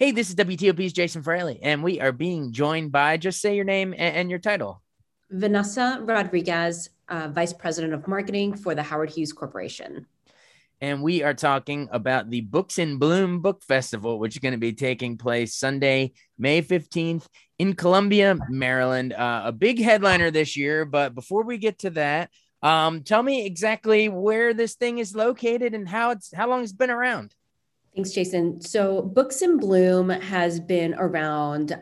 Hey, this is WTOP's Jason Fraley, and we are being joined by, just say your name and your title. Vanessa Rodriguez, Vice President of Marketing for the Howard Hughes Corporation. And we are talking about the Books in Bloom Book Festival, which is going to be taking place Sunday, May 15th in Columbia, Maryland. A big headliner this year. But before we get to that, tell me exactly where this thing is located and how long it's been around. Thanks, Jason. So, Books in Bloom has been around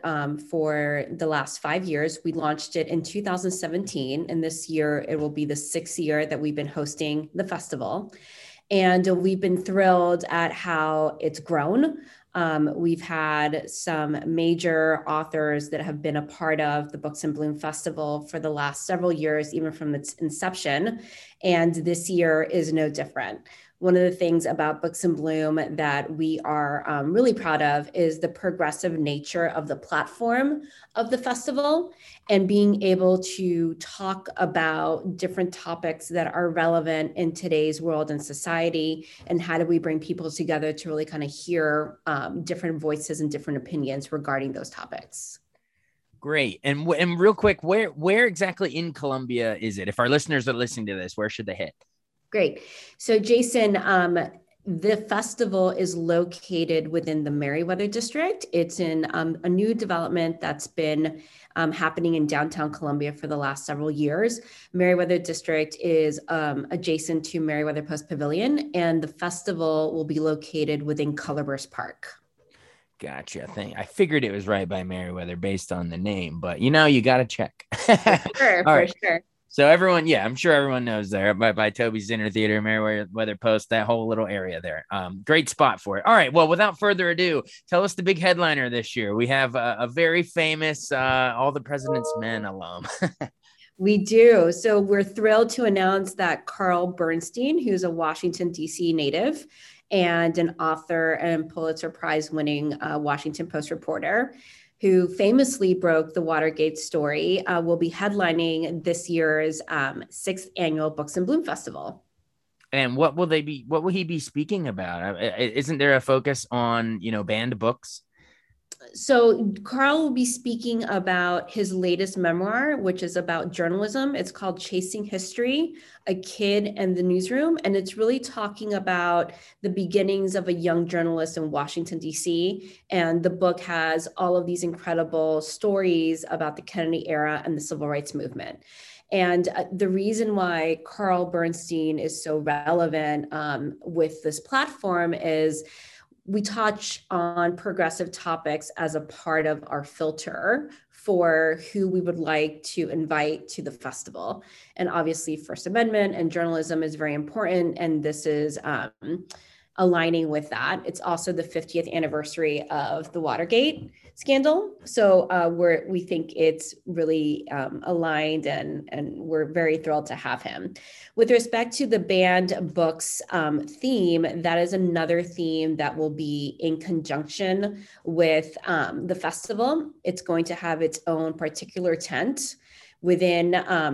for the last 5 years. We launched it in 2017, and this year it will be the sixth year that we've been hosting the festival. And we've been thrilled at how it's grown. We've had some major authors that have been a part of the Books in Bloom Festival for the last several years, even from its inception. And this year is no different. One of the things about Books in Bloom that we are really proud of is the progressive nature of the platform of the festival and being able to talk about different topics that are relevant in today's world and society, and how do we bring people together to really kind of hear different voices and different opinions regarding those topics. Great. And real quick, where exactly in Columbia is it? If our listeners are listening to this, where should they hit? Great. So, Jason, the festival is located within the Merriweather District. It's in a new development that's been happening in downtown Columbia for the last several years. Merriweather District is adjacent to Merriweather Post Pavilion, and the festival will be located within Colorburst Park. Gotcha. I figured it was right by Merriweather based on the name, but you got to check. For All right. sure. So everyone, I'm sure everyone knows there by Toby's Dinner Theater, Merriweather Post, that whole little area there. Great spot for it. All right. Well, without further ado, tell us the big headliner this year. We have a very famous All the President's Men alum. We do. So we're thrilled to announce that Carl Bernstein, who's a Washington, D.C. native and an author and Pulitzer Prize winning Washington Post reporter, who famously broke the Watergate story, will be headlining this year's sixth annual Books in Bloom Festival. And what will he be speaking about? Isn't there a focus on, banned books? So Carl will be speaking about his latest memoir, which is about journalism. It's called Chasing History, A Kid and the Newsroom. And it's really talking about the beginnings of a young journalist in Washington, D.C. And the book has all of these incredible stories about the Kennedy era and the civil rights movement. And the reason why Carl Bernstein is so relevant with this platform is we touch on progressive topics as a part of our filter for who we would like to invite to the festival. And obviously, First Amendment and journalism is very important. And this is aligning with that. It's also the 50th anniversary of the Watergate scandal. So we think it's really aligned, and we're very thrilled to have him. With respect to the banned books theme, that is another theme that will be in conjunction with the festival. It's going to have its own particular tent within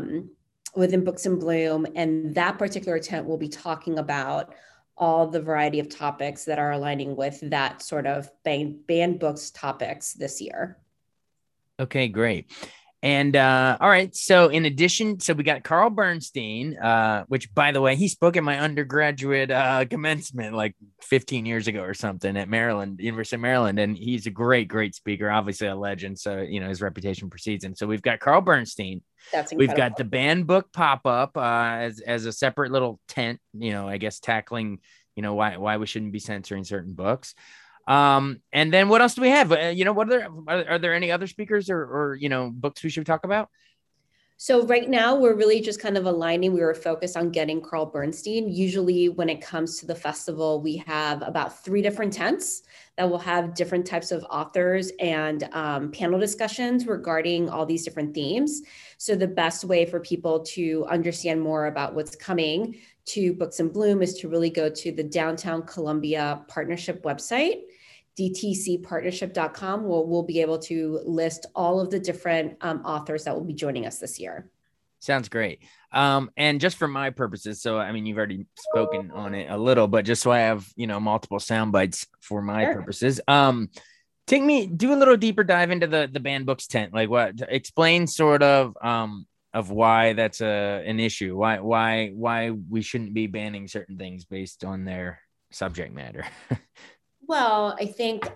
Books in Bloom, and that particular tent will be talking about all the variety of topics that are aligning with that sort of banned books topics this year. Okay, great. And all right, so in addition, we got Carl Bernstein, which, by the way, he spoke at my undergraduate commencement like 15 years ago or something at University of Maryland, and he's a great speaker, obviously a legend. So his reputation precedes him. So we've got Carl Bernstein. That's incredible. We've got the banned book pop up as a separate little tent. I guess tackling why we shouldn't be censoring certain books. And then what else do we have? What are there any other speakers or books we should talk about? So right now we're really just kind of aligning. We were focused on getting Carl Bernstein. Usually when it comes to the festival, we have about 3 different tents that will have different types of authors and panel discussions regarding all these different themes. So the best way for people to understand more about what's coming to Books in Bloom is to really go to the Downtown Columbia Partnership website, dtcpartnership.com, where we'll be able to list all of the different authors that will be joining us this year. Sounds great. And just for my purposes, so you've already spoken on it a little, but just so I have multiple sound bites for my purposes. Do a little deeper dive into the banned books tent. Like what, explain sort of why that's an issue. Why we shouldn't be banning certain things based on their subject matter. Well, I think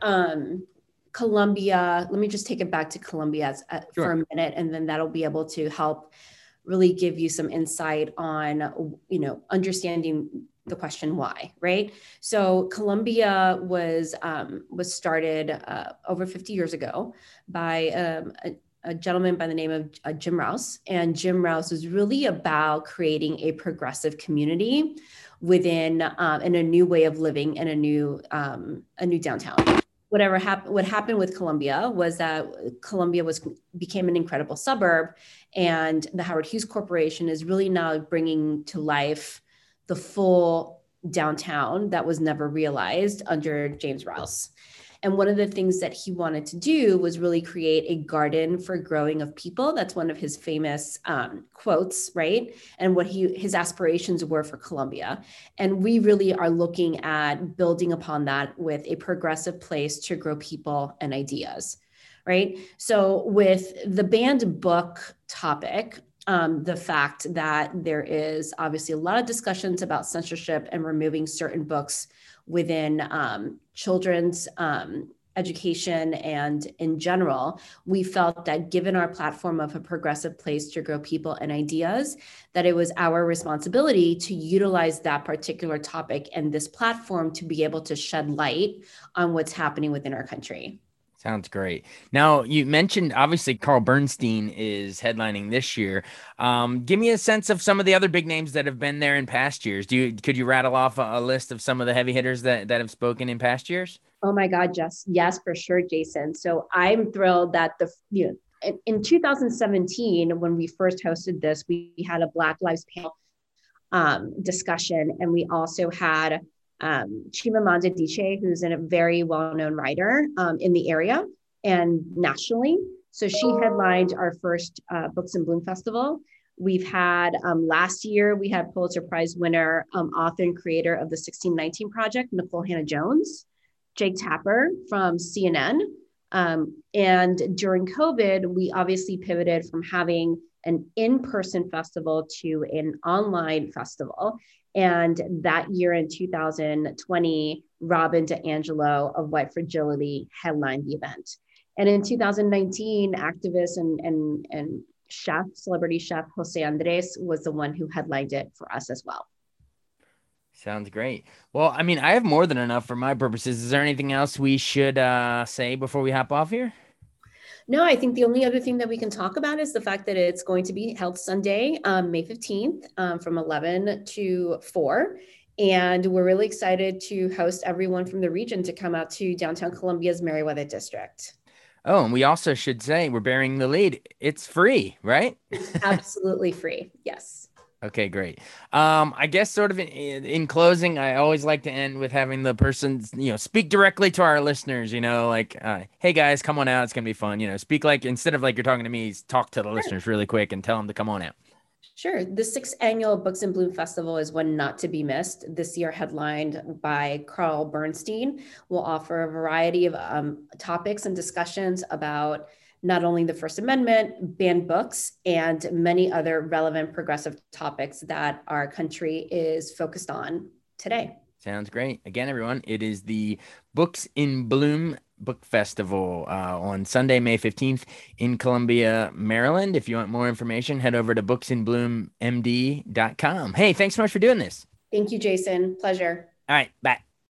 Columbia, let me just take it back to Columbia for a minute, and then that'll be able to help really give you some insight on, understanding the question why, right? So Columbia was started over 50 years ago by a gentleman by the name of Jim Rouse. And Jim Rouse was really about creating a progressive community within and a new way of living and a new downtown. What happened with Columbia was that Columbia became an incredible suburb, and the Howard Hughes Corporation is really now bringing to life the full downtown that was never realized under James Rouse. And one of the things that he wanted to do was really create a garden for growing of people. That's one of his famous quotes, right? And what his aspirations were for Columbia. And we really are looking at building upon that with a progressive place to grow people and ideas, right? So with the banned book topic, the fact that there is obviously a lot of discussions about censorship and removing certain books within children's education and in general, we felt that given our platform of a progressive place to grow people and ideas, that it was our responsibility to utilize that particular topic and this platform to be able to shed light on what's happening within our country. Sounds great. Now, you mentioned obviously Carl Bernstein is headlining this year. Give me a sense of some of the other big names that have been there in past years. Could you rattle off a list of some of the heavy hitters that have spoken in past years? Oh my God, yes, for sure, Jason. So I'm thrilled that in 2017, when we first hosted this, we had a Black Lives panel discussion, and we also had Chimamanda Adichie, who's a very well-known writer in the area and nationally. So she headlined our first Books in Bloom Festival. We've had last year, we had Pulitzer Prize winner, author and creator of the 1619 Project, Nikole Hannah-Jones, Jake Tapper from CNN. And during COVID, we obviously pivoted from having an in-person festival to an online festival. And that year in 2020, Robin DiAngelo of White Fragility headlined the event. And in 2019, activist and chef, celebrity chef Jose Andres was the one who headlined it for us as well. Sounds great. Well, I mean, I have more than enough for my purposes. Is there anything else we should say before we hop off here? No, I think the only other thing that we can talk about is the fact that it's going to be held Sunday, May 15th, from 11 to 4. And we're really excited to host everyone from the region to come out to downtown Columbia's Merriweather District. Oh, and we also should say we're bearing the lead. It's free, right? Absolutely free. Yes. Okay, great. I guess sort of in closing, I always like to end with having the person, speak directly to our listeners, like, hey guys, come on out. It's going to be fun. Speak like, instead of like you're talking to me, talk to the listeners really quick and tell them to come on out. Sure. The 6th annual Books in Bloom Festival is one not to be missed. This year headlined by Carl Bernstein. We'll offer a variety of topics and discussions about not only the First Amendment, banned books, and many other relevant progressive topics that our country is focused on today. Sounds great. Again, everyone, it is the Books in Bloom Book Festival on Sunday, May 15th in Columbia, Maryland. If you want more information, head over to booksinbloommd.com. Hey, thanks so much for doing this. Thank you, Jason. Pleasure. All right. Bye.